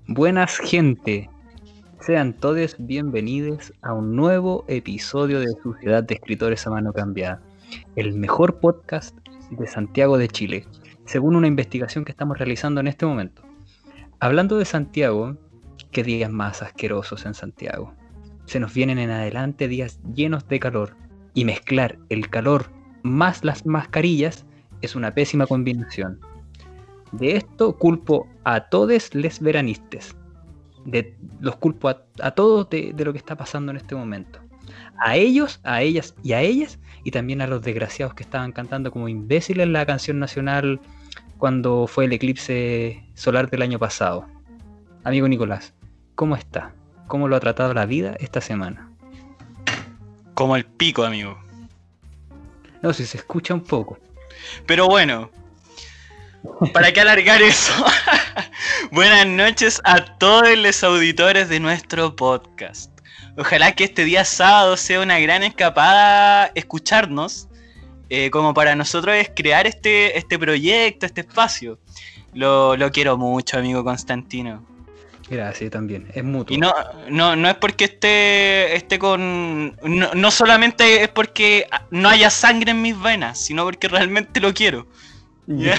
Buenas gente, sean todos bienvenidos a un nuevo episodio de Sociedad de Escritores a Mano Cambiada, el mejor podcast de Santiago de Chile, según una investigación que estamos realizando en este momento. Hablando de Santiago, ¿qué días más asquerosos en Santiago? Se nos vienen en adelante días llenos de calor, y mezclar el calor más las mascarillas es una pésima combinación. De esto culpo a todos les veranistes. Los culpo a todos de lo que está pasando en este momento. A ellos, a ellas y a ellas, y también a los desgraciados que estaban cantando como imbéciles la canción nacional cuando fue el eclipse solar del año pasado. Amigo Nicolás, ¿cómo está? ¿Cómo lo ha tratado la vida esta semana? Como el pico, amigo. No, si se escucha un poco. Pero bueno, ¿para qué alargar eso? Buenas noches a todos los auditores de nuestro podcast. Ojalá que este día sábado sea una gran escapada escucharnos, como para nosotros es crear este proyecto, este espacio. Lo quiero mucho, amigo Constantino. Gracias, también, es mutuo. Y no es porque esté con... No solamente es porque no haya sangre en mis venas, sino porque realmente lo quiero. ¿Ya?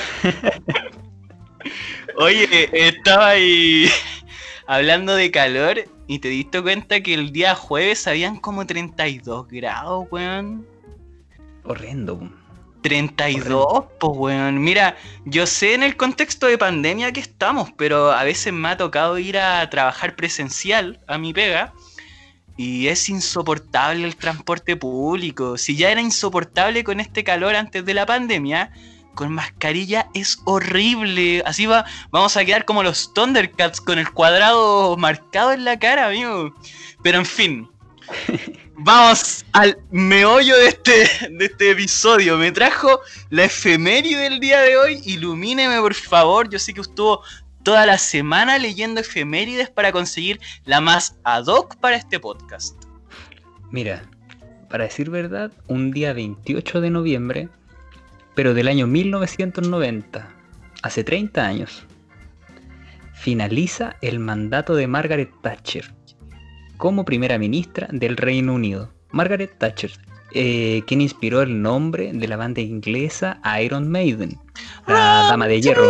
Oye, estaba ahí hablando de calor y te diste cuenta que el día jueves habían como 32 grados, weón. Horrendo. 32, pues weón. Mira, yo sé en el contexto de pandemia que estamos, pero a veces me ha tocado ir a trabajar presencial a mi pega y es insoportable el transporte público. Si ya era insoportable con este calor antes de la pandemia, con mascarilla es horrible. Así vamos a quedar como los Thundercats con el cuadrado marcado en la cara, amigo. Pero en fin, vamos al meollo de este episodio. Me trajo la efeméride del día de hoy. Ilumíneme, por favor. Yo sé que estuvo toda la semana leyendo efemérides para conseguir la más ad hoc para este podcast. Mira, para decir verdad, un día 28 de noviembre, pero del año 1990, hace 30 años, finaliza el mandato de Margaret Thatcher como primera ministra del Reino Unido. Margaret Thatcher, quien inspiró el nombre de la banda inglesa Iron Maiden, la Dama de Hierro.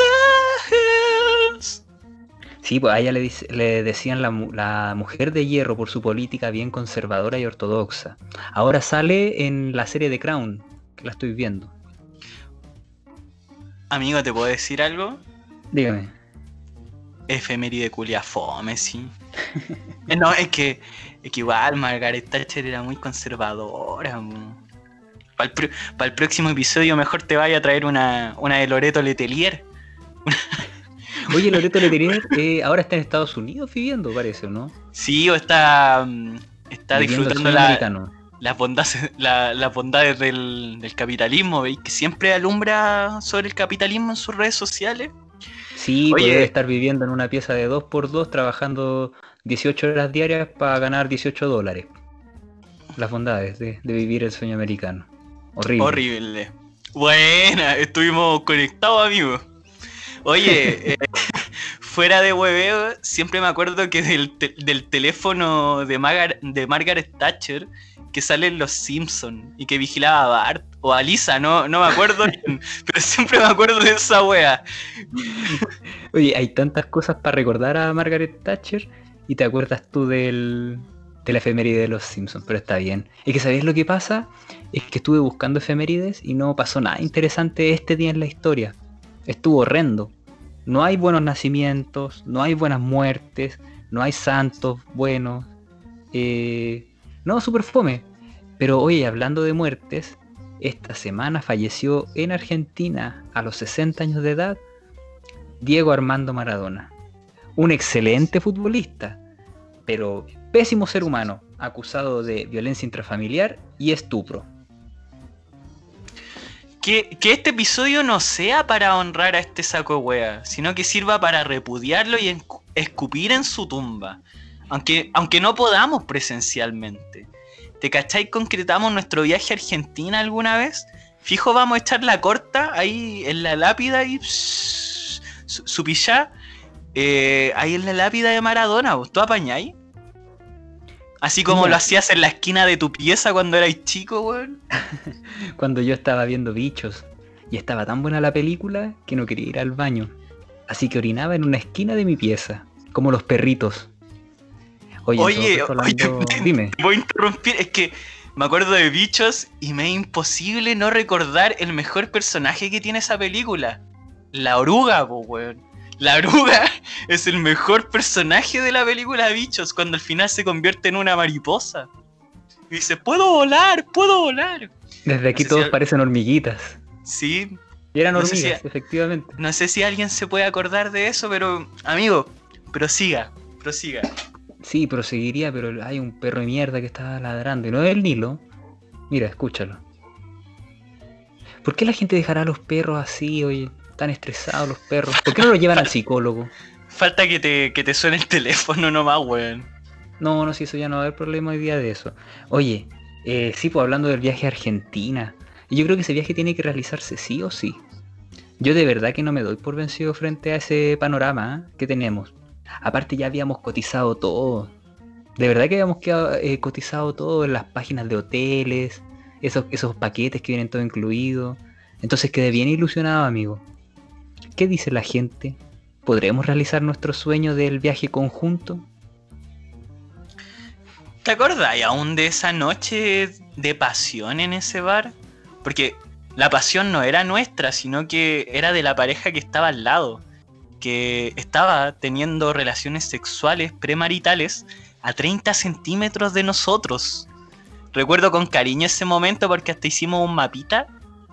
Sí, pues a ella le decían la mujer de hierro por su política bien conservadora y ortodoxa. Ahora sale en la serie The Crown, que la estoy viendo. Amigo, ¿te puedo decir algo? Dígame. Efeméride culia fome, sí. No, es que igual Margaret Thatcher era muy conservadora. Para el próximo episodio mejor te vaya a traer una de Loreto Letelier. Oye, Loreto Letelier ahora está en Estados Unidos viviendo, parece, ¿o no? Sí, o está disfrutando las bondades del capitalismo, ¿veis? Que siempre alumbra sobre el capitalismo en sus redes sociales. Sí, puede estar viviendo en una pieza de 2x2 trabajando 18 horas diarias para ganar $18. Las bondades de vivir el sueño americano. Horrible. Buena, estuvimos conectados, amigos. Oye, fuera de hueveo, siempre me acuerdo que del teléfono de Margaret Thatcher que sale en Los Simpsons y que vigilaba a Bart o a Lisa, no me acuerdo bien, pero siempre me acuerdo de esa wea. Oye, hay tantas cosas para recordar a Margaret Thatcher y te acuerdas tú de la efeméride de Los Simpsons, pero está bien. Es que ¿sabéis lo que pasa? Es que estuve buscando efemérides y no pasó nada interesante este día en la historia. Estuvo horrendo. No hay buenos nacimientos, no hay buenas muertes, no hay santos buenos. No, super fome. Pero oye, hablando de muertes, esta semana falleció en Argentina a los 60 años de edad Diego Armando Maradona. Un excelente futbolista, pero pésimo ser humano, acusado de violencia intrafamiliar y estupro. Que este episodio no sea para honrar a este saco de wea, sino que sirva para repudiarlo y escupir en su tumba. Aunque no podamos presencialmente. ¿Te cachai? ¿Concretamos nuestro viaje a Argentina alguna vez? Fijo, vamos a echar la corta ahí en la lápida y su pillá ahí en la lápida de Maradona, ¿vos? ¿Tú apañáis? Así como Mira, lo hacías en la esquina de tu pieza cuando erais chico, weón. cuando yo estaba viendo Bichos y estaba tan buena la película que no quería ir al baño. Así que orinaba en una esquina de mi pieza, como los perritos. Oye, en todo Oye, caso oye, hablando... Dime. te voy a interrumpir, es que me acuerdo de Bichos y me es imposible no recordar el mejor personaje que tiene esa película. La oruga, po, weón. La oruga es el mejor personaje de la película Bichos cuando al final se convierte en una mariposa. Y dice, puedo volar, puedo volar. Desde No aquí sé si... todos parecen hormiguitas. Sí, Y eran no sé hormigas, si... efectivamente. No sé si alguien se puede acordar de eso, pero, amigo, prosiga. Sí, proseguiría, pero hay un perro de mierda que está ladrando. Y no es el Nilo. Mira, escúchalo. ¿Por qué la gente dejará a los perros así, oye? Tan estresados los perros. ¿Por qué no los llevan al psicólogo? Falta que te suene el teléfono nomás, weón. No, no, si eso ya no va a haber problema hoy día de eso. Oye, sí, pues hablando del viaje a Argentina. Yo creo que ese viaje tiene que realizarse sí o sí. Yo de verdad que no me doy por vencido frente a ese panorama que tenemos. Aparte ya habíamos cotizado todo. De verdad que habíamos cotizado todo en las páginas de hoteles, esos paquetes que vienen todo incluido. Entonces quedé bien ilusionado, amigo. ¿Qué dice la gente? ¿Podremos realizar nuestro sueño del viaje conjunto? ¿Te acordás aún de esa noche de pasión en ese bar? Porque la pasión no era nuestra, sino que era de la pareja que estaba al lado, que estaba teniendo relaciones sexuales premaritales a 30 centímetros de nosotros. Recuerdo con cariño ese momento porque hasta hicimos un mapita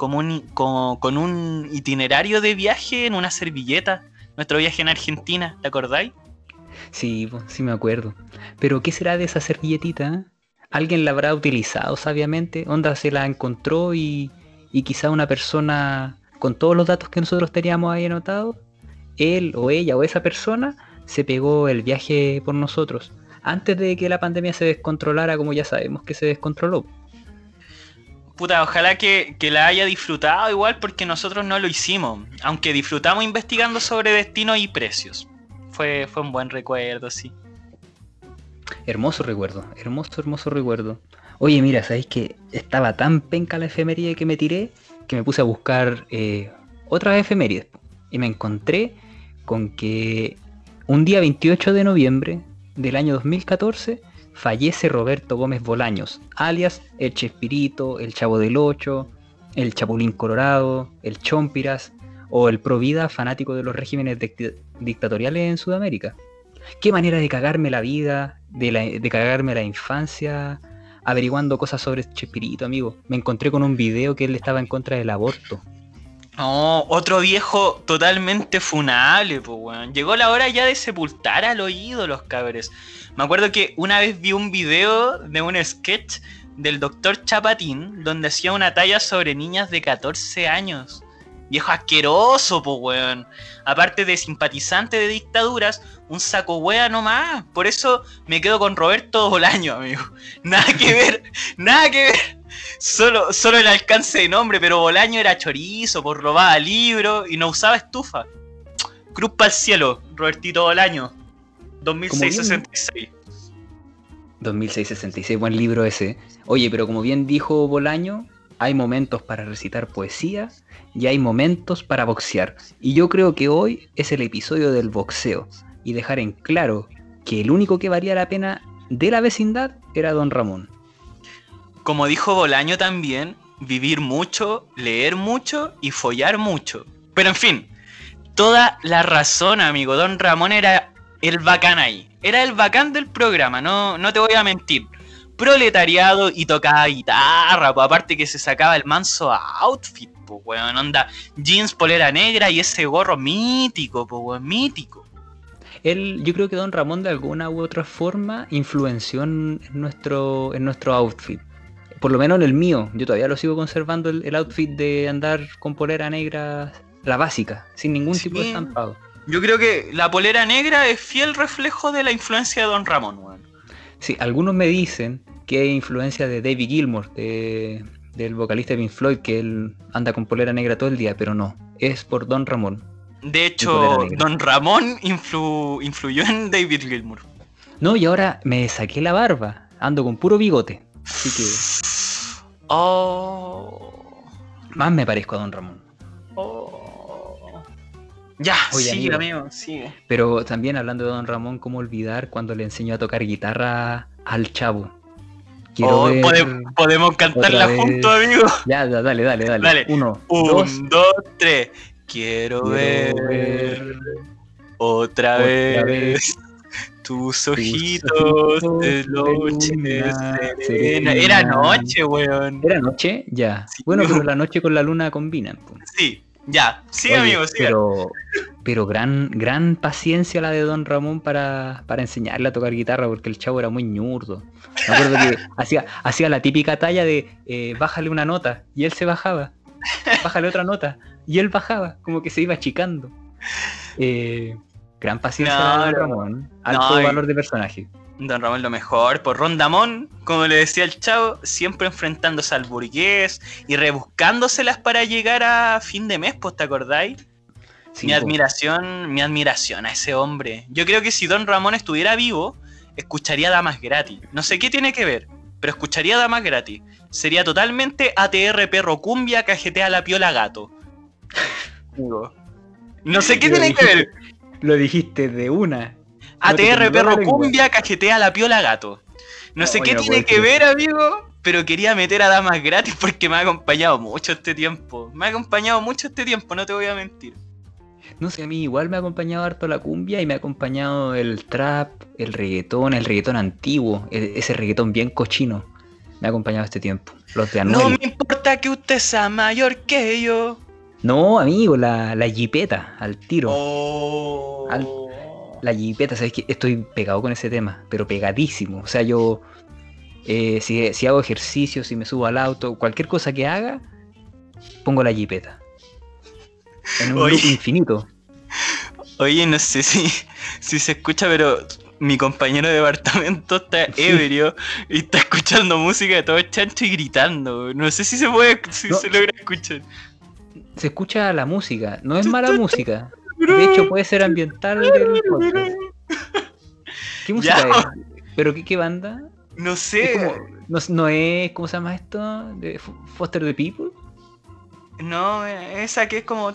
con un itinerario de viaje en una servilleta. Nuestro viaje en Argentina, ¿te acordáis? Sí, pues, sí me acuerdo. Pero ¿qué será de esa servilletita? ¿Alguien la habrá utilizado sabiamente? Onda se la encontró y quizá una persona con todos los datos que nosotros teníamos ahí anotados, él o ella o esa persona se pegó el viaje por nosotros. Antes de que la pandemia se descontrolara como ya sabemos que se descontroló. Puta, ojalá que la haya disfrutado igual porque nosotros no lo hicimos. Aunque disfrutamos investigando sobre destinos y precios. Fue un buen recuerdo, sí. Hermoso recuerdo, hermoso recuerdo. Oye, mira, ¿sabéis que estaba tan penca la efeméride que me tiré que me puse a buscar otras efemérides? Y me encontré con que un día 28 de noviembre del año 2014 fallece Roberto Gómez Bolaños, alias el Chespirito, el Chavo del Ocho, el Chapulín Colorado, el Chompiras o el Provida fanático de los regímenes dictatoriales en Sudamérica. Qué manera de cagarme la vida, de cagarme la infancia, averiguando cosas sobre Chespirito, amigo. Me encontré con un video que él estaba en contra del aborto. No, otro viejo totalmente funable, pues, weón. Llegó la hora ya de sepultar a los ídolos, cabres. Me acuerdo que una vez vi un video de un sketch del Dr. Chapatín donde hacía una talla sobre niñas de 14 años. Viejo asqueroso, pues, weón. Aparte de simpatizante de dictaduras, un saco wea nomás. Por eso me quedo con Roberto Bolaño, amigo. Nada que ver, nada que ver. Solo el alcance de nombre, pero Bolaño era chorizo, por robaba libros y no usaba estufa. Cruz para el cielo, Robertito Bolaño. 2666. 2666, buen libro ese. Oye, pero como bien dijo Bolaño, hay momentos para recitar poesía y hay momentos para boxear. Y yo creo que hoy es el episodio del boxeo. Y dejar en claro que el único que valía la pena de la vecindad era Don Ramón. Como dijo Bolaño también, vivir mucho, leer mucho y follar mucho. Pero en fin, toda la razón, amigo. Don Ramón era el bacán ahí. Era el bacán del programa, no te voy a mentir. Proletariado y tocaba guitarra, pues aparte que se sacaba el manso outfit, pues weón, onda, jeans, polera negra y ese gorro mítico, pues weón, mítico. Yo creo que Don Ramón de alguna u otra forma influenció en nuestro outfit. Por lo menos en el mío, yo todavía lo sigo conservando el outfit de andar con polera negra, la básica, sin ningún Sí, tipo de estampado. yo creo que la polera negra es fiel reflejo de la influencia de Don Ramón, weón. Sí, algunos me dicen que hay influencia de David Gilmour, del vocalista de Pink Floyd, que él anda con polera negra todo el día, pero no, es por Don Ramón. De y polera hecho, negra. Don Ramón influyó en David Gilmour. No, y ahora me saqué la barba. Ando con puro bigote. Así que Oh. más me parezco a Don Ramón. Oh. Ya, Oye, sigue, amigo. amigo, sigue. Pero también hablando de Don Ramón, ¿cómo olvidar cuando le enseñó a tocar guitarra al Chavo? Quiero ver Podemos otra cantarla vez. juntos, amigo. Ya, dale. Dale. 1, 2, 1, 2, 3. Quiero ver otra vez tus ojitos de noche serena. Era noche, weón. ¿Era noche? Ya. Sí, Bueno, amigo. pero la noche con la luna combinan. Po. Sí, ya. Sí, Oye, amigo, sí. pero gran paciencia la de Don Ramón para enseñarle a tocar guitarra, porque el Chavo era muy ñurdo. Me acuerdo que hacía la típica talla de bájale una nota, y él se bajaba. Bájale otra nota, y él bajaba, como que se iba achicando. Gran paciencia la de Don Ramón. Alto valor de personaje. Don Ramón lo mejor, por Rondamón, como le decía el Chavo, siempre enfrentándose al burgués y rebuscándoselas para llegar a fin de mes, pues, ¿te acordáis? Sí, mi admiración a ese hombre. Yo creo que si Don Ramón estuviera vivo, escucharía Damas Gratis. No sé qué tiene que ver, pero escucharía Damas Gratis. Sería totalmente ATR perro cumbia, cajetea la piola gato. No sé qué tiene que ver. Lo dijiste de una. ATR perro cumbia, cajetea la piola gato. No sé qué tiene que ver, amigo, pero quería meter a Damas Gratis porque me ha acompañado mucho este tiempo. No te voy a mentir. No sé, a mí igual me ha acompañado harto la cumbia y me ha acompañado el trap, el reggaetón antiguo, ese reggaetón bien cochino. Me ha acompañado este tiempo. Los de Anuel. No me importa que usted sea mayor que yo. No, amigo, la jipeta, al tiro. Oh. La jipeta, sabes que estoy pegado con ese tema, pero pegadísimo. O sea, yo si hago ejercicio, si me subo al auto, cualquier cosa que haga, pongo la jipeta. En un loop infinito. Oye, no sé si se escucha, pero mi compañero de departamento está ebrio y está escuchando música de todo chancho y gritando. No sé si se logra escuchar. Se escucha la música, no es mala música. De hecho, puede ser ambiental del podcast. ¿Qué música es? ¿Pero qué banda? No sé. No es, ¿cómo se llama esto? ¿De Foster the People? No, esa que es como...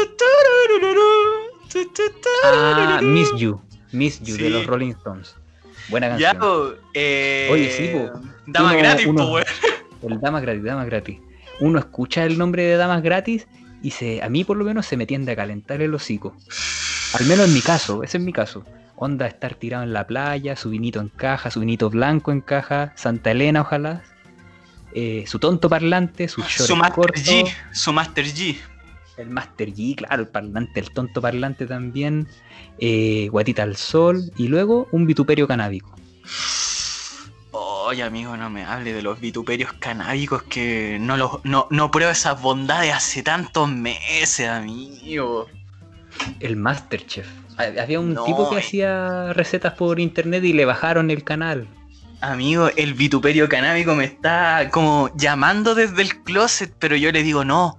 Miss You sí. De los Rolling Stones. Buena canción. Oye, sí, po. Damas Gratis, po, weón. El Damas Gratis. Uno escucha el nombre de Damas Gratis y a mí por lo menos se me tiende a calentar el hocico. Al menos en mi caso, ese es mi caso. Onda estar tirado en la playa, su vinito en caja, su vinito blanco en caja, Santa Elena ojalá. Su tonto parlante, su short corto. Su Master G. El Master G, claro, el parlante, el tonto parlante también. Guatita al sol. Y luego un vituperio canábico. Oye, amigo, no me hable de los vituperios canábicos que no pruebo esas bondades hace tantos meses, amigo. El Masterchef. Había un tipo que hacía recetas por internet y le bajaron el canal. Amigo, el vituperio canábico me está como llamando desde el closet, pero yo le digo no.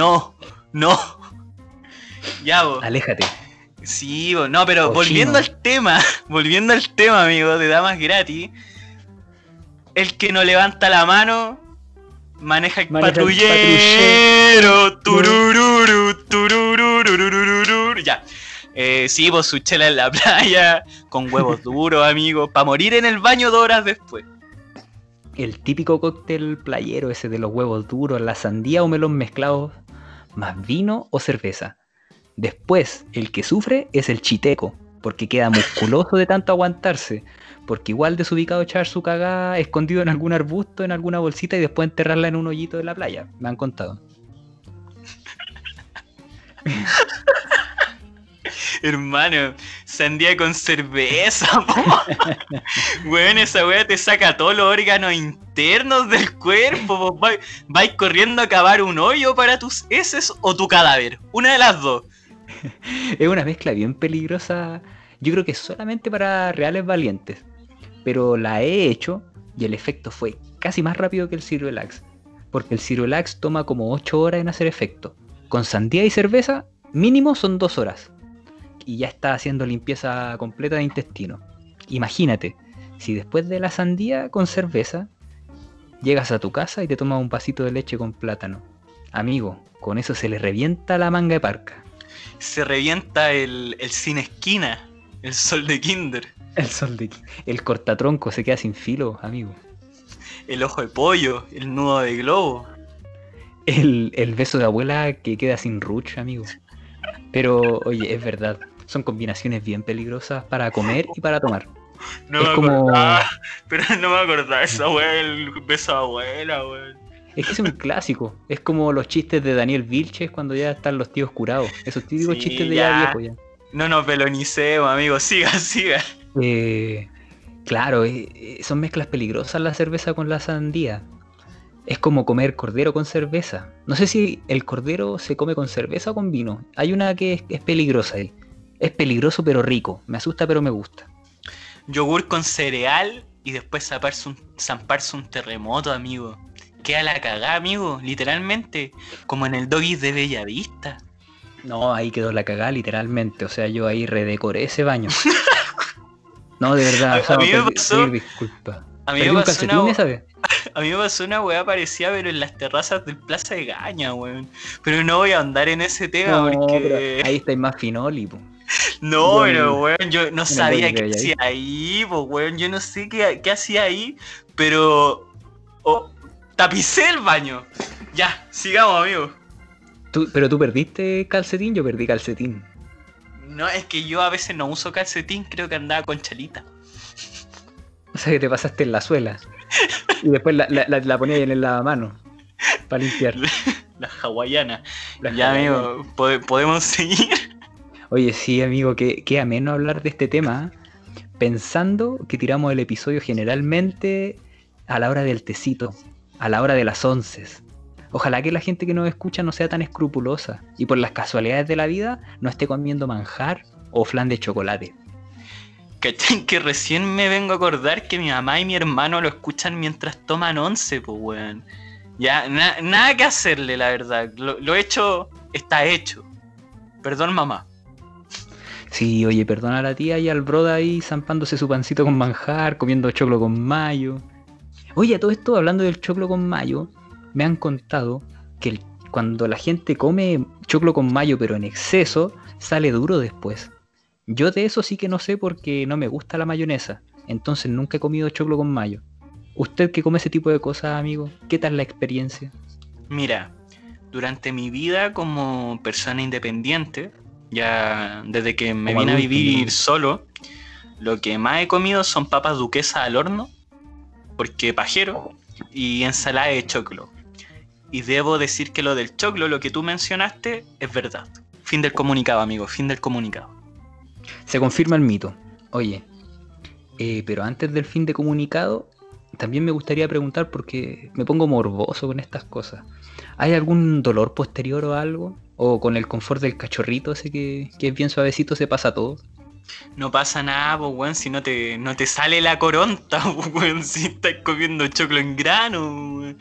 Ya, vos. Aléjate. Sí, vos. No, pero volviendo al tema, amigo, de Damas Gratis, el que no levanta la mano maneja el patrullero. Turururu. Ya. Sí, vos su chela en la playa, con huevos duros, amigo, para morir en el baño 2 horas después. El típico cóctel playero ese de los huevos duros, la sandía o melón mezclados, más vino o cerveza. Después, el que sufre es el chiteco, porque queda musculoso de tanto aguantarse, porque igual desubicado echar su cagada escondido en algún arbusto, en alguna bolsita y después enterrarla en un hoyito de la playa, me han contado. Hermano, sandía con cerveza, po. Weón, esa weá te saca todos los órganos internos del cuerpo, po. Vais corriendo a cavar un hoyo para tus heces o tu cadáver. Una de las dos. Es una mezcla bien peligrosa. Yo creo que solamente para reales valientes. Pero la he hecho y el efecto fue casi más rápido que el Ciruelax. Porque el Ciruelax toma como 8 horas en hacer efecto. Con sandía y cerveza, mínimo son 2 horas. Y ya está haciendo limpieza completa de intestino. Imagínate, si después de la sandía con cerveza, llegas a tu casa y te tomas un vasito de leche con plátano. Amigo, con eso se le revienta la manga de parca. Se revienta el sin esquina, el sol de Kinder. El cortatronco se queda sin filo, amigo. El ojo de pollo, el nudo de globo. El beso de abuela que queda sin ruch, amigo. Pero, oye, es verdad. Son combinaciones bien peligrosas para comer y para tomar. No es me como... acordaba, pero no me acordaba esa wea, el beso de abuela, weón. Es que es un clásico. Es como los chistes de Daniel Vilches cuando ya están los tíos curados. Esos típicos Sí, chistes de ya viejo ya. No nos pelonicemos, amigo. Siga. Claro, son mezclas peligrosas la cerveza con la sandía. Es como comer cordero con cerveza. No sé si el cordero se come con cerveza o con vino. Hay una que es peligrosa ahí. Es peligroso pero rico. Me asusta pero me gusta. Yogur con cereal y después zamparse un terremoto, amigo. Queda la cagada, amigo. Literalmente. Como en el Doggies de Bellavista. No, ahí quedó la cagada literalmente. O sea, yo ahí redecoré ese baño. No, de verdad. A mí me pasó... Disculpa. A mí me pasó una... A mí me pasó una weá parecida, pero en las terrazas del Plaza de Gaña, weón. Pero no voy a andar en ese tema porque... ahí estáis más finoli, po. No, pero weón, yo no sabía qué hacía ahí, pues weón. Yo no sé qué hacía ahí, pero... tapicé el baño. Ya, sigamos, amigo. Pero tú perdiste calcetín, yo perdí calcetín. No, es que yo a veces no uso calcetín, creo que andaba con chalita. O sea que te pasaste en la suela. Y después la ponías en el lavamano para limpiar. La hawaiana. Ya, amigo, ¿podemos seguir? Oye, sí, amigo, que ameno hablar de este tema, pensando que tiramos el episodio generalmente a la hora del tecito, a la hora de las 11. Ojalá que la gente que nos escucha no sea tan escrupulosa y por las casualidades de la vida no esté comiendo manjar o flan de chocolate. ¿Cachai? Que recién me vengo a acordar que mi mamá y mi hermano lo escuchan mientras toman 11, pues weón. Ya, nada que hacerle, la verdad. Lo hecho está hecho. Perdón, mamá. Sí, oye, perdona a la tía y al broda ahí zampándose su pancito con manjar, comiendo choclo con mayo. Oye, a todo esto, hablando del choclo con mayo, me han contado que cuando la gente come choclo con mayo pero en exceso, sale duro después. Yo de eso sí que no sé porque no me gusta la mayonesa, entonces nunca he comido choclo con mayo. ¿Usted que come ese tipo de cosas, amigo? ¿Qué tal la experiencia? Mira, durante mi vida como persona independiente, ya desde que me vine a vivir solo, lo que más he comido son papas duquesas al horno, porque pajero, y ensalada de choclo. Y debo decir que lo del choclo, lo que tú mencionaste, es verdad. Fin del comunicado, amigo, fin del comunicado. Se confirma el mito. Oye, pero antes del fin de comunicado, también me gustaría preguntar porque me pongo morboso con estas cosas. ¿Hay algún dolor posterior o algo? ¿O con el confort del cachorrito ese que es bien suavecito se pasa todo? No pasa nada, pues weón, si no te sale la coronta, pues weón, si estás comiendo choclo en grano, weón.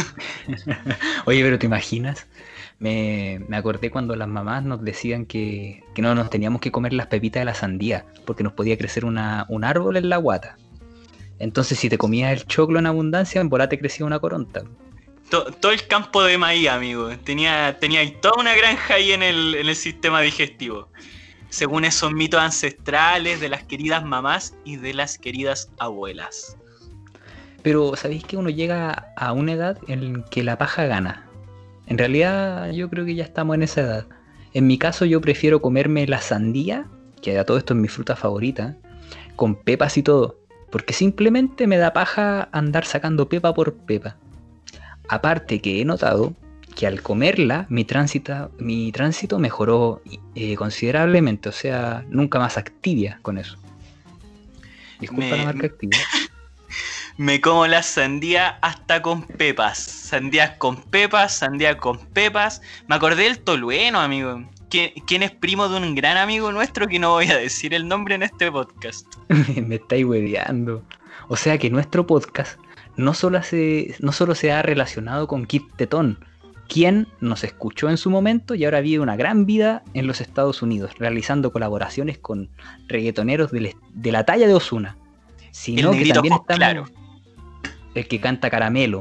Oye, pero ¿te imaginas? Me acordé cuando las mamás nos decían que no nos teníamos que comer las pepitas de la sandía porque nos podía crecer un árbol en la guata. Entonces si te comías el choclo en abundancia, en bola te crecía una coronta. Todo el campo de maíz, amigo. Tenía toda una granja ahí en el sistema digestivo. Según esos mitos ancestrales de las queridas mamás y de las queridas abuelas. Pero ¿sabéis que uno llega a una edad en que la paja gana? En realidad yo creo que ya estamos en esa edad. En mi caso yo prefiero comerme la sandía, que a todo esto es mi fruta favorita, con pepas y todo, porque simplemente me da paja andar sacando pepa por pepa. Aparte que he notado que al comerla mi tránsito mejoró considerablemente, o sea, nunca más Activia con eso. Disculpa la marca Activia. Me como la sandía hasta con pepas. Sandías con pepas, sandía con pepas. Me acordé del tolueno, amigo. ¿Quién es primo de un gran amigo nuestro que no voy a decir el nombre en este podcast? Me estáis hueveando. O sea que nuestro podcast no solo se ha relacionado con Kit Tetón, quien nos escuchó en su momento y ahora vive una gran vida en los Estados Unidos, realizando colaboraciones con reggaetoneros de la talla de Ozuna. Sino que también estamos, claro, el que canta Caramelo,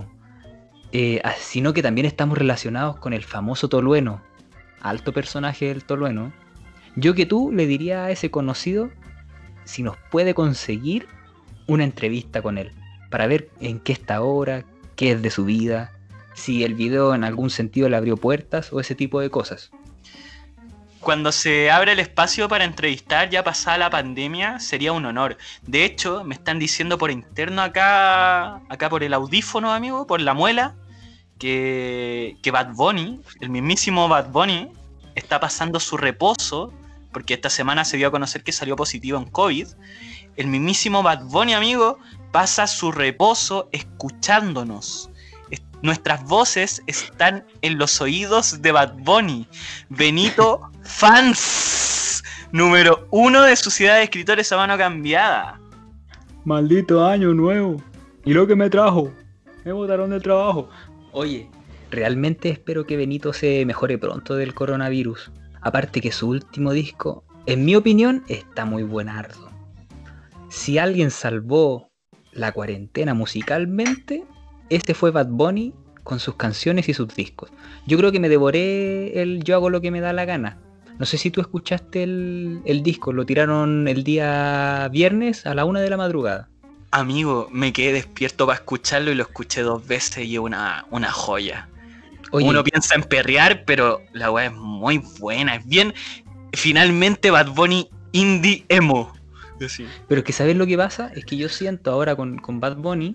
sino que también estamos relacionados con el famoso Tolueno, alto personaje del Tolueno. Yo que tú le diría a ese conocido si nos puede conseguir una entrevista con él, para ver en qué está ahora, qué es de su vida, si el video en algún sentido le abrió puertas o ese tipo de cosas. Cuando se abre el espacio para entrevistar ya pasada la pandemia, sería un honor. De hecho, me están diciendo por interno acá por el audífono, amigo, por la muela, que Bad Bunny, el mismísimo Bad Bunny, está pasando su reposo, porque esta semana se dio a conocer que salió positivo en COVID. El mismísimo Bad Bunny, amigo, pasa su reposo escuchándonos. Nuestras voces están en los oídos de Bad Bunny. Benito, fans número 1 de Sociedad de Escritores a Mano Cambiada. Maldito año nuevo. ¿Y lo que me trajo? Me botaron del trabajo. Oye, realmente espero que Benito se mejore pronto del coronavirus. Aparte que su último disco, en mi opinión, está muy buenardo. Si alguien salvó la cuarentena musicalmente, este fue Bad Bunny con sus canciones y sus discos. Yo creo que me devoré el Yo Hago Lo Que Me Da La Gana. No sé si tú escuchaste el disco, lo tiraron el día viernes a la 1 de la madrugada. Amigo, me quedé despierto para escucharlo y lo escuché 2 veces y es una joya. Oye, uno piensa en perrear, pero la weá es muy buena. Es bien, finalmente Bad Bunny indie emo. Sí. Pero es que ¿sabes lo que pasa? Es que yo siento ahora con Bad Bunny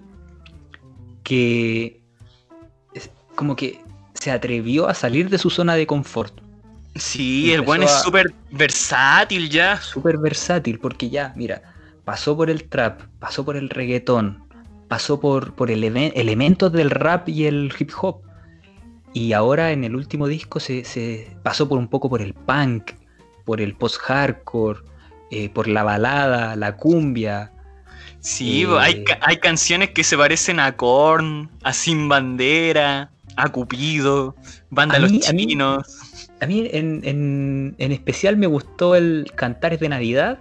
que es como que se atrevió a salir de su zona de confort. Sí, el buen es súper versátil ya. Súper versátil, porque ya, mira, pasó por el trap, pasó por el reggaetón, pasó por elementos del rap y el hip hop. Y ahora en el último disco se pasó por un poco por el punk, por el post-hardcore, por la balada, la cumbia. Sí, hay canciones que se parecen a Korn, a Sin Bandera, a Cupido, Banda Los Chinos. A mí en especial me gustó el Cantares de Navidad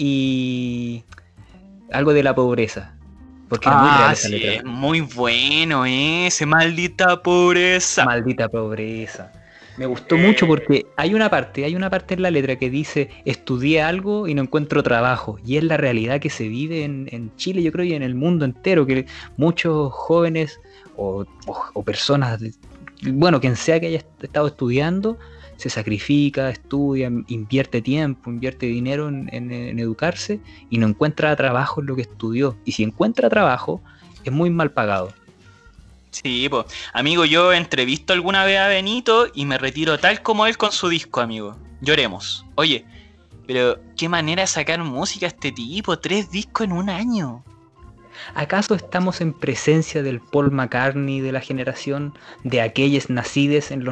y algo de la pobreza. Porque era muy real esa letra. Es muy bueno ese, maldita pobreza. Maldita pobreza. Me gustó mucho porque hay una parte en la letra que dice: estudié algo y no encuentro trabajo. Y es la realidad que se vive en Chile, yo creo, y en el mundo entero, que muchos jóvenes o personas, bueno, quien sea que haya estado estudiando, se sacrifica, estudia, invierte tiempo, invierte dinero en educarse y no encuentra trabajo en lo que estudió. Y si encuentra trabajo, es muy mal pagado. Sí, pues, amigo, yo entrevisto alguna vez a Benito y me retiro tal como él con su disco, amigo. Lloremos. Oye, pero qué manera de sacar música este tipo, 3 discos en un año. ¿Acaso estamos en presencia del Paul McCartney de la generación de aquellos nacidos en los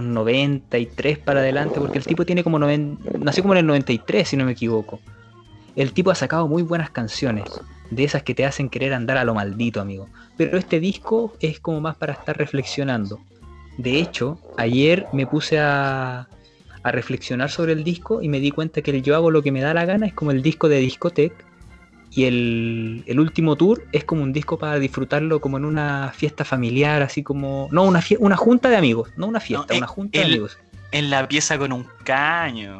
93 para adelante? Porque el tipo tiene nació como en el 93, si no me equivoco. El tipo ha sacado muy buenas canciones, de esas que te hacen querer andar a lo maldito, amigo. Pero este disco es como más para estar reflexionando. De hecho, ayer me puse a reflexionar sobre el disco y me di cuenta que el Yo Hago Lo Que Me Da La Gana es como el disco de discoteca. Y el último tour es como un disco para disfrutarlo como en una fiesta familiar, así como... No, una junta de amigos, no una fiesta, una junta de amigos. En la pieza con un caño.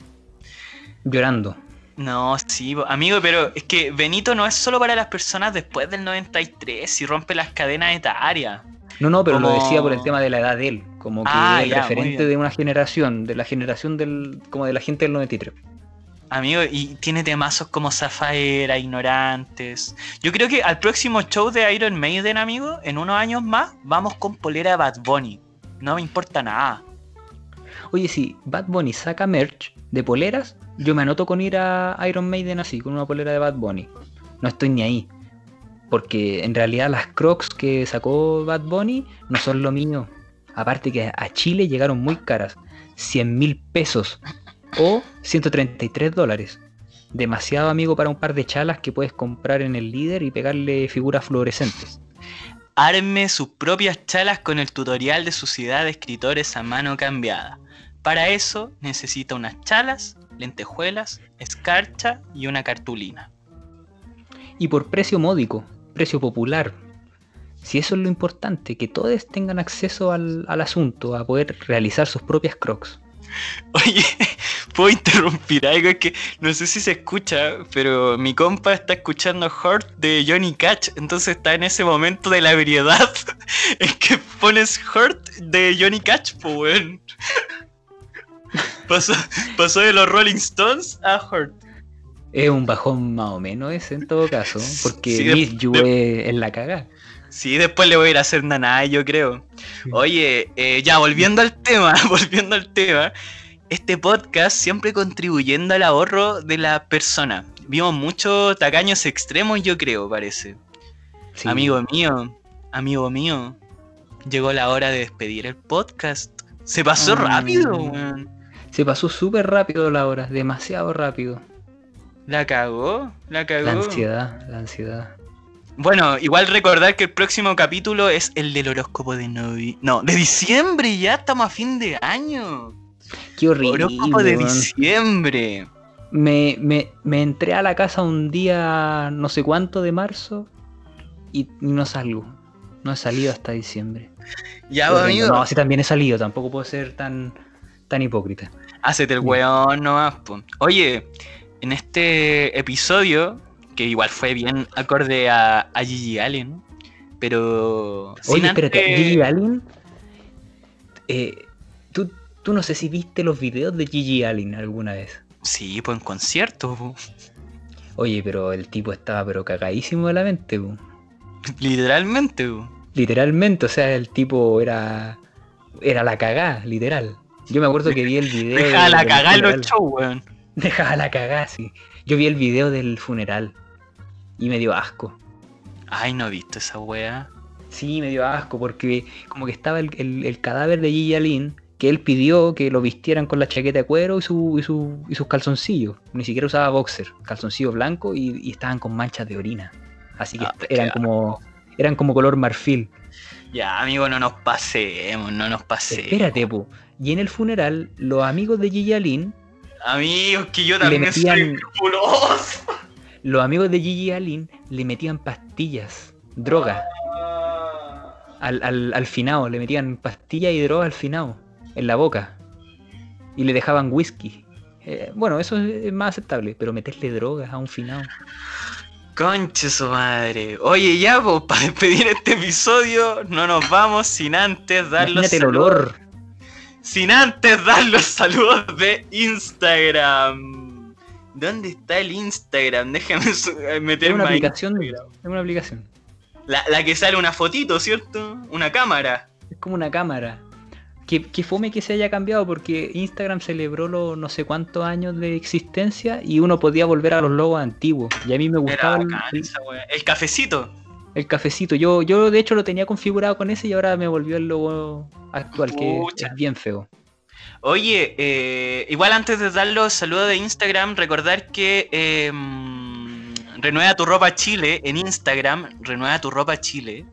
Llorando. No, sí, amigo, pero es que Benito no es solo para las personas después del 93, si rompe las cadenas etarias. No, pero lo decía por el tema de la edad de él, como que es el referente de una generación, de la generación como de la gente del 93. Amigo, y tiene temazos como Zafaera, Ignorantes. Yo creo que al próximo show de Iron Maiden, amigo, en unos años más, vamos con polera de Bad Bunny. No me importa nada. Oye, si Bad Bunny saca merch de poleras, yo me anoto con ir a Iron Maiden así, con una polera de Bad Bunny. No estoy ni ahí. Porque en realidad las Crocs que sacó Bad Bunny no son lo mío. Aparte que a Chile llegaron muy caras. 100.000 pesos. O $133. Demasiado, amigo, para un par de chalas que puedes comprar en el Líder y pegarle figuras fluorescentes. arme sus propias chalas con el tutorial de Sociedad de Escritores a Mano Cambiada. Para eso necesita unas chalas, lentejuelas, escarcha y una cartulina. Y por precio módico, precio popular. Si eso es lo importante, que todos tengan acceso al asunto, a poder realizar sus propias crocs. Oye, ¿puedo interrumpir algo? Es que no sé si se escucha, pero mi compa está escuchando Hurt de Johnny Cash, entonces está en ese momento de la ebriedad en que pones Hurt de Johnny Cash, pues weón. Pasó de los Rolling Stones a Hurt. Es un bajón más o menos ese en todo caso, porque Sí, Miss You es la cagada. Sí, después le voy a ir a hacer naná, yo creo. Oye, ya volviendo al tema, este podcast siempre contribuyendo al ahorro de la persona. Vimos muchos tacaños extremos, yo creo, parece. Sí. Amigo mío, llegó la hora de despedir el podcast. Se pasó rápido, weón. Se pasó súper rápido la hora, demasiado rápido. La cagó. La ansiedad. Bueno, igual recordar que el próximo capítulo es el del horóscopo de de diciembre, ya estamos a fin de año. Qué horrible. Horóscopo de diciembre. Me entré a la casa un día no sé cuánto de marzo y no salgo. No he salido hasta diciembre. Ya, amigo. No, sí también he salido, tampoco puedo ser tan hipócrita. Hácete el weón nomás, po. Oye, en este episodio, que igual fue bien acorde a Gigi Allen, pero... Oye, espérate, Gigi Allen... ¿Tú no sé si viste los videos de Gigi Allen alguna vez? Sí, pues en concierto, po. Oye, pero el tipo estaba cagadísimo de la mente, po. Literalmente, po. Literalmente, o sea, el tipo era la cagá, literal. Yo me acuerdo que vi el video... Dejaba la cagá en los shows, weón. Dejaba la cagá, sí. Yo vi el video del funeral y me dio asco. Ay, no he visto esa wea. Sí, me dio asco porque como que estaba el cadáver de Gigi Allen, que él pidió que lo vistieran con la chaqueta de cuero y sus calzoncillos. Ni siquiera usaba boxer, calzoncillos blancos y estaban con manchas de orina. Así que eran como color marfil. Ya, amigo, no nos pasemos. Espérate, po. Y en el funeral, los amigos de Gigi Allen... Amigos, que yo también soy escrupuloso. Los amigos de Gigi Allen le metían pastillas, droga. Al finado, le metían pastillas y droga al finado, en la boca. Y le dejaban whisky. Bueno, eso es más aceptable, pero meterle drogas a un finado. Conche su madre. Oye, ya, pues, para despedir este episodio, no nos vamos sin antes dar los saludos. El olor. Sin antes dar los saludos de Instagram. ¿Dónde está el Instagram? Déjame meterme una aplicación. Es una aplicación. La que sale una fotito, ¿cierto? Una cámara. Es como una cámara. Que fome que se haya cambiado porque Instagram celebró los no sé cuántos años de existencia y uno podía volver a los logos antiguos. Y a mí me gustaba el cafecito. El cafecito. Yo de hecho lo tenía configurado con ese y ahora me volvió el logo actual, que es bien feo. Oye, igual antes de dar los saludos de Instagram, recordar que Renueva tu ropa Chile en Instagram. Renueva tu ropa Chile.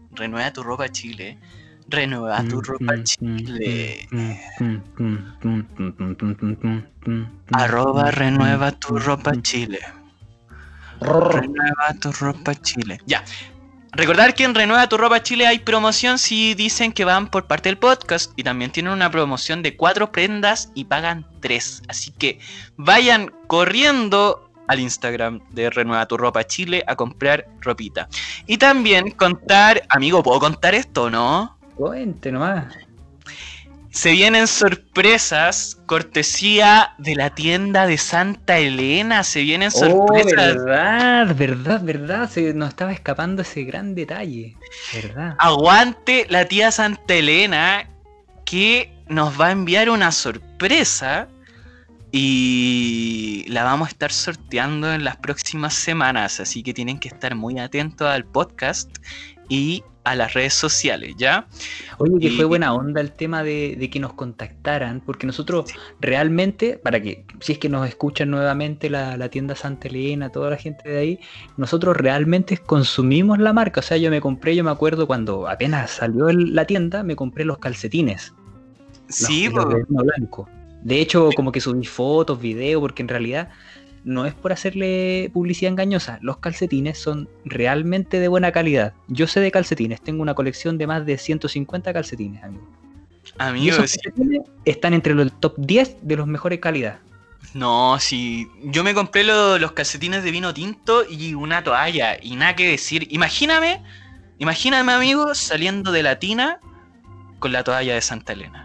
Arroba renueva tu ropa Chile. Renueva tu ropa Chile. Ya. Recordar que en Renueva tu ropa Chile hay promoción si dicen que van por parte del podcast. Y también tienen una promoción de 4 prendas y pagan 3. Así que vayan corriendo al Instagram de Renueva tu ropa Chile a comprar ropita. Y también contar, amigo, ¿puedo contar esto o no? Cuente nomás. Se vienen sorpresas, cortesía de la tienda de Santa Elena. Se vienen sorpresas. Verdad. Se nos estaba escapando ese gran detalle. Verdad. Aguante la tía Santa Elena, que nos va a enviar una sorpresa Y la vamos a estar sorteando en las próximas semanas, así que tienen que estar muy atentos al podcast y a las redes sociales, ¿ya? Oye, que fue buena onda el tema de que nos contactaran, porque nosotros realmente, para que, si es que nos escuchan nuevamente la tienda Santa Elena, toda la gente de ahí, nosotros realmente consumimos la marca. O sea, yo me acuerdo cuando apenas salió la tienda, me compré los calcetines. Sí, los de vino blanco. De hecho, como que subí fotos, videos, porque en realidad no es por hacerle publicidad engañosa. Los calcetines son realmente de buena calidad. Yo sé de calcetines, tengo una colección de más de 150 calcetines, amigo. Y esos calcetines están entre los top 10 de los mejores calidad. No, sí. Yo me compré los calcetines de vino tinto y una toalla. Y nada que decir. Imagíname, amigo, saliendo de la tina con la toalla de Santa Elena.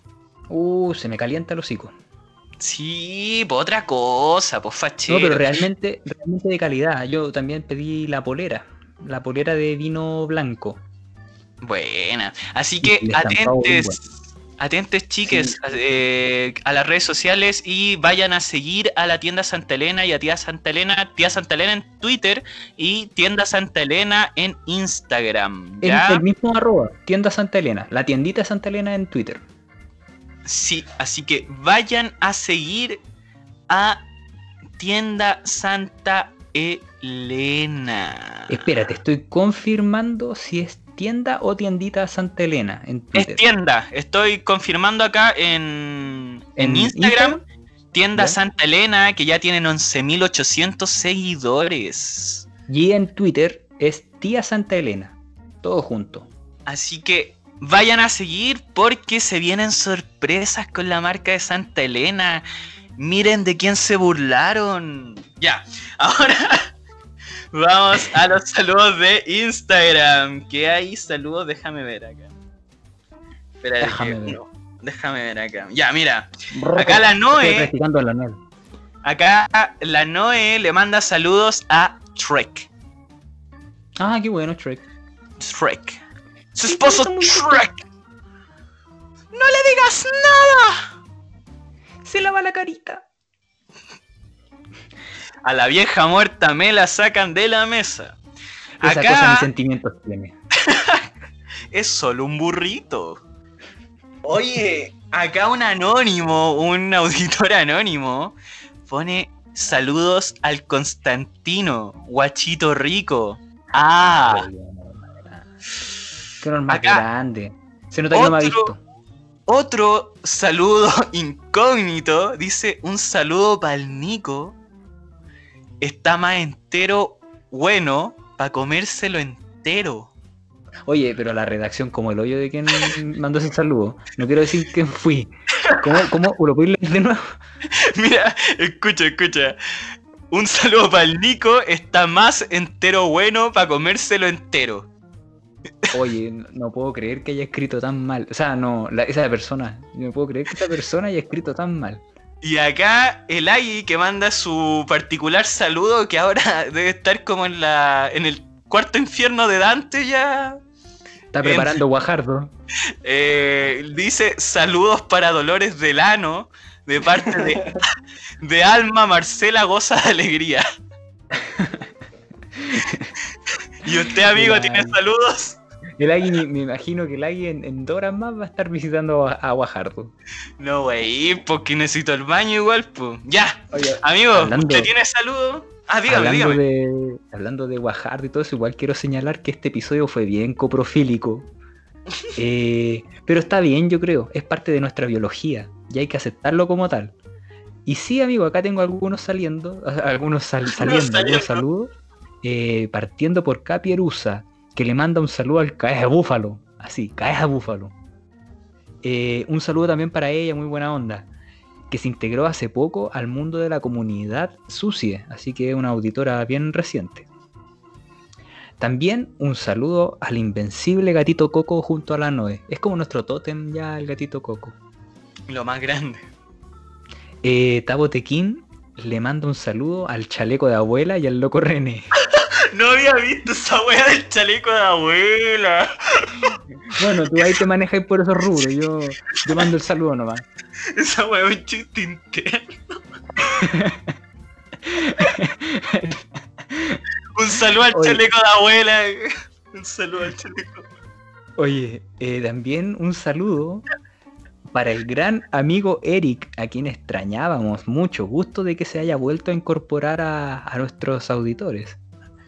Se me calienta el hocico. Sí, pues otra cosa, pues fachero. No, pero realmente de calidad. Yo también pedí la polera de vino blanco. Buena. Así que atentes chiques, sí, a las redes sociales y vayan a seguir a la tienda Santa Elena y a tía Santa Elena en Twitter y tienda Santa Elena en Instagram, ¿ya? Es el mismo @ tienda Santa Elena, la tiendita Santa Elena en Twitter. Sí, así que vayan a seguir a tienda Santa Elena. Espérate, estoy confirmando si es tienda o tiendita Santa Elena en Twitter. Es tienda, estoy confirmando acá en Instagram. Tienda, ¿ya? Santa Elena, que ya tienen 11.800 seguidores. Y en Twitter es tía Santa Elena, todo junto. Así que vayan a seguir porque se vienen sorpresas con la marca de Santa Elena. Miren de quién se burlaron. Ya, ahora vamos a los saludos de Instagram. ¿Qué hay? Saludos, déjame ver acá. Espera, déjame ver acá. Ya, mira. Acá la Noe. Acá la Noe le manda saludos a Trek. Ah, qué bueno, Trek. Su esposo Trek. ¡No le digas nada! Se lava la carita. A la vieja muerta me la sacan de la mesa. Esa acá cosa ni sentimientos tiene. Es solo un burrito. Oye, acá un auditor anónimo, pone saludos al Constantino, guachito rico. Qué normal grande. Se nota que no me ha visto. Otro saludo incógnito. Dice un saludo para el Nico. Está más entero bueno para comérselo entero. Oye, pero la redacción como el hoyo de quien mandó ese saludo. No quiero decir quién fui. ¿Cómo? ¿Lo puedes leer de nuevo? Mira, escucha. Un saludo para el Nico. Está más entero bueno para comérselo entero. Oye, no puedo creer que haya escrito tan mal. O sea, esa persona. No puedo creer que esa persona haya escrito tan mal. Y acá el Agui que manda su particular saludo, que ahora debe estar como en el cuarto infierno de Dante ya. Está preparando Guajardo. Dice saludos para Dolores Delano de parte de Alma Marcela Goza de Alegría. ¿Y usted, amigo, tiene saludos? El Agui, me imagino que el Agui en 2 horas más va a estar visitando a Guajardo. No, güey, porque necesito el baño igual, pues. Ya, oye, amigo, ¿usted tiene saludos? Dígame. Hablando de Guajardo y todo eso, igual quiero señalar que este episodio fue bien coprofílico. Pero está bien, yo creo. Es parte de nuestra biología y hay que aceptarlo como tal. Y sí, amigo, acá tengo algunos saliendo, algunos saludos. Partiendo por Capierusa, que le manda un saludo al Caeja Búfalo. Así, Caeja Búfalo. Un saludo también para ella, muy buena onda, que se integró hace poco al mundo de la comunidad Sucie, así que es una auditora bien reciente. También un saludo al invencible gatito Coco junto a la Noe. Es como nuestro tótem ya el gatito Coco. Lo más grande. Tabo Tequín le manda un saludo al chaleco de abuela y al loco René. No había visto esa wea del chaleco de abuela. Bueno, tú ahí te manejas por esos rubros. Yo mando el saludo nomás. Esa wea es un chiste interno. Un saludo al Oye. chaleco de abuela. Un saludo al chaleco. Oye, también un saludo para el gran amigo Eric, a quien extrañábamos mucho. Gusto de que se haya vuelto a incorporar a nuestros auditores.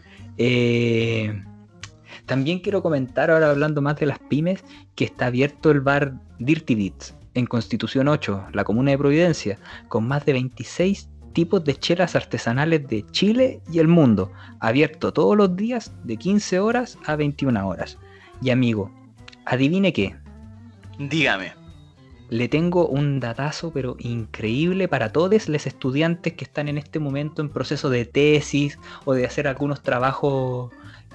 También quiero comentar, ahora hablando más de las pymes, que está abierto el bar Dirty Deeds en Constitución 8, la comuna de Providencia, con más de 26 tipos de chelas artesanales de Chile y el mundo, abierto todos los días de 15 horas a 21 horas. Y amigo, adivine qué, Dígame. le tengo un datazo pero increíble para todos los estudiantes que están en este momento en proceso de tesis o de hacer algunos trabajos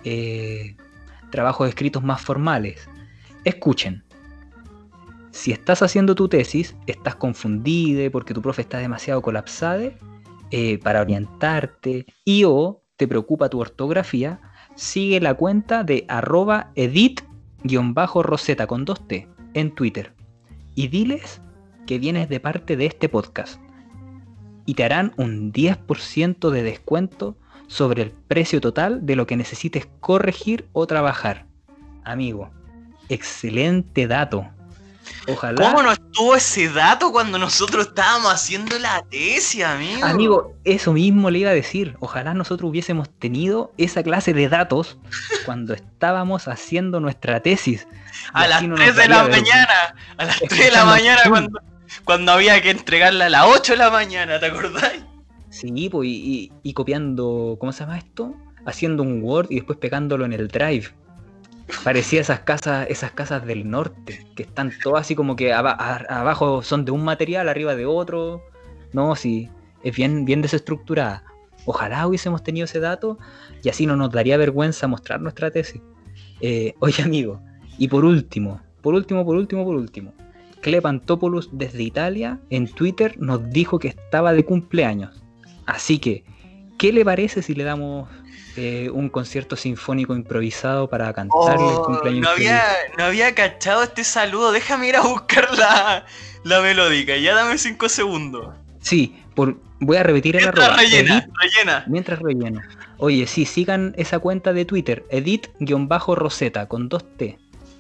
escritos más formales. Escuchen, si estás haciendo tu tesis, estás confundida porque tu profe está demasiado colapsada, para orientarte y o te preocupa tu ortografía, sigue la cuenta de @edit_roseta con 2T en Twitter y diles que vienes de parte de este podcast y te harán un 10% de descuento sobre el precio total de lo que necesites corregir o trabajar. Amigo, excelente dato. Ojalá. ¿Cómo no estuvo ese dato cuando nosotros estábamos haciendo la tesis, amigo? Amigo, eso mismo le iba a decir. Ojalá nosotros hubiésemos tenido esa clase de datos cuando estábamos haciendo nuestra tesis. A las 3 de la mañana. A las 3 de la mañana cuando había que entregarla a las 8 de la mañana, ¿te acordáis? Sí, pues, y copiando, ¿cómo se llama esto? Haciendo un Word y después pegándolo en el Drive. Parecía esas casas del norte, que están todas así como que abajo son de un material, arriba de otro. No, sí, es bien desestructurada. Ojalá hubiésemos tenido ese dato y así no nos daría vergüenza mostrar nuestra tesis. Oye, amigo, y por último, Clepantopoulos desde Italia en Twitter nos dijo que estaba de cumpleaños. Así que, ¿qué le parece si le damos un concierto sinfónico improvisado para cantarle el cumpleaños? No había cachado este saludo. Déjame ir a buscar la melódica. Ya dame 5 segundos. Sí, voy a repetir el arroba. Rellena. Mientras relleno. Oye, sí, sigan esa cuenta de Twitter, edit_roseta con 2T.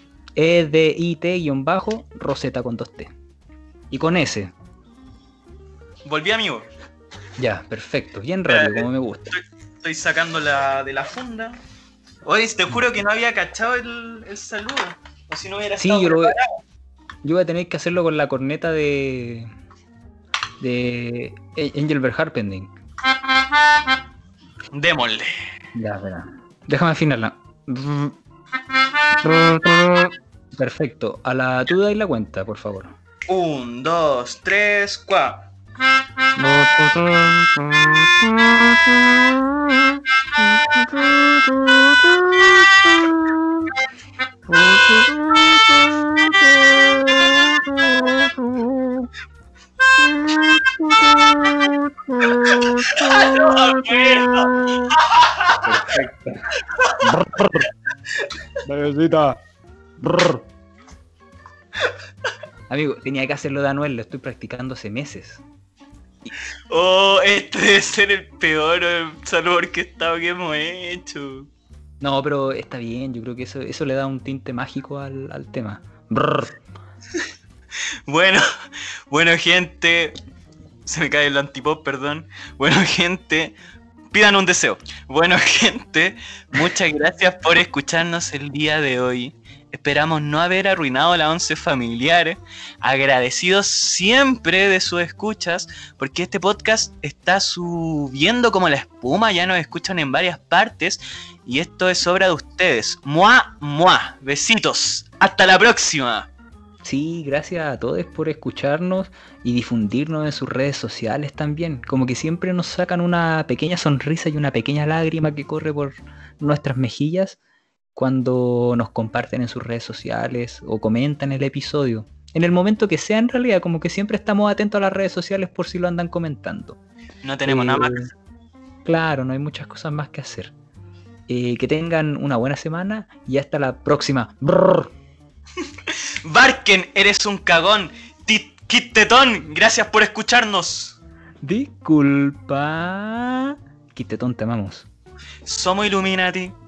EDIT_roseta con 2T. Y con S. Volví, amigo. Ya, perfecto. Bien rápido, como me gusta. Estoy sacándola de la funda. Oye, te juro que no había cachado el saludo. O si no hubiera Sí, estado preparado. yo voy a tener que hacerlo con la corneta de Engelbert Harpending. Démosle. Ya, espera. Déjame afinarla. Perfecto. Tú dais la cuenta, por favor. 1, 2, 3, 4. Perfecto. Amigo, tenía que hacerlo de Anuel, lo estoy practicando hace meses. Oh, este debe ser el peor saludo orquestado que hemos hecho. No, pero está bien, yo creo que eso le da un tinte mágico al tema. Bueno, gente. Se me cae el antipop, perdón. Bueno, gente, pidan un deseo. Bueno, gente, muchas gracias por escucharnos el día de hoy. Esperamos no haber arruinado la once familiar. Agradecidos siempre de sus escuchas, porque este podcast está subiendo como la espuma. Ya nos escuchan en varias partes y esto es obra de ustedes. ¡Mua, mua! Besitos. Hasta la próxima. Sí, gracias a todos por escucharnos y difundirnos en sus redes sociales también. Como que siempre nos sacan una pequeña sonrisa y una pequeña lágrima que corre por nuestras mejillas cuando nos comparten en sus redes sociales o comentan el episodio. En el momento que sea, en realidad, como que siempre estamos atentos a las redes sociales por si lo andan comentando. No tenemos nada más que hacer. Claro, no hay muchas cosas más que hacer. Que tengan una buena semana y hasta la próxima. Brrr. Barken, eres un cagón. Kittetón, gracias por escucharnos. Disculpa. Quintetón, te amamos. Somos Illuminati.